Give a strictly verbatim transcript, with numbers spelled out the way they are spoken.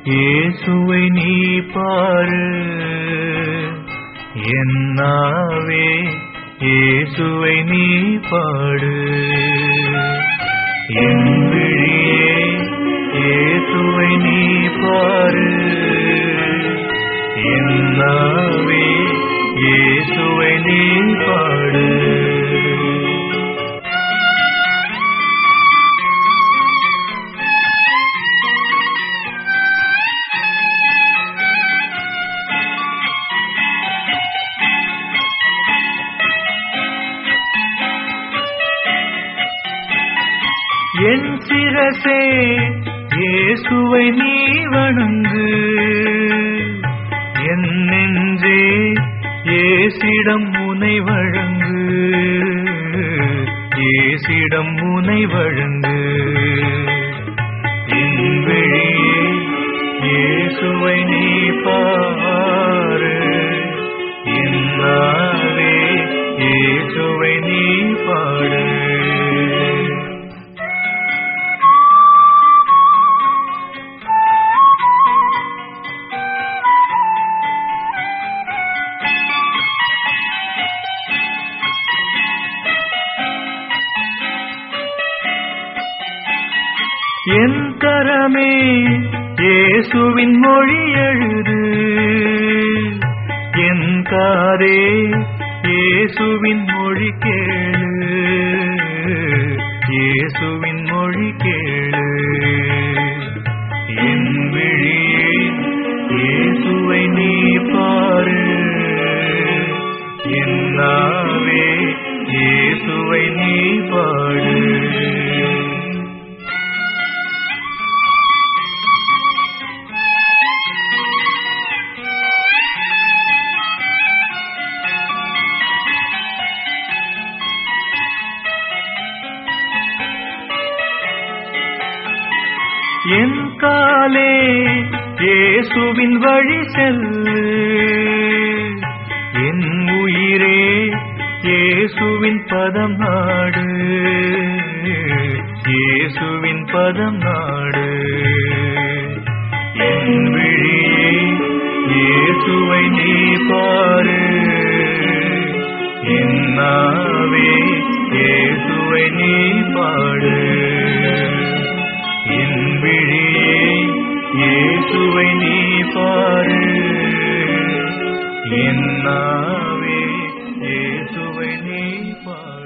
இயேசுவை நீ பாரு, என்னாவே இயேசுவை நீ பாடு. என் விழியே இயேசுவை நீ பாரு, என்னாவே இயேசுவை நீ பாடு. என் சிரசே இயேசுவை நீ வணங்கு, என் நெஞ்சே இயேசிடம் முனை வழங்கு, இயேசிடம் முனை வழங்கு. என் விழியே இயேசுவை நீ பாரு, என்னாவே இயேசுவை நீ பாடு. என் கரமே இயேசுவின் மொழி எழுது, என் காதே இயேசுவின் மொழி கேளு, இயேசுவின் மொழி கேளு. என் விழியே இயேசுவை நீ பாரு, என்னாவே இயேசுவை நீ பாடு. என் காலே இயேசுவின் வழி செல்லு, என் உயிரே இயேசுவின் பதம் நாடு, இயேசுவின் பதம் நாடு. என் விழியே இயேசுவை நீ பாரு, என்னாவே இயேசுவை நீ பாடு. என் விழியே இயேசுவை நீ பாரு, என்னாவே இயேசுவை நீ பாடு.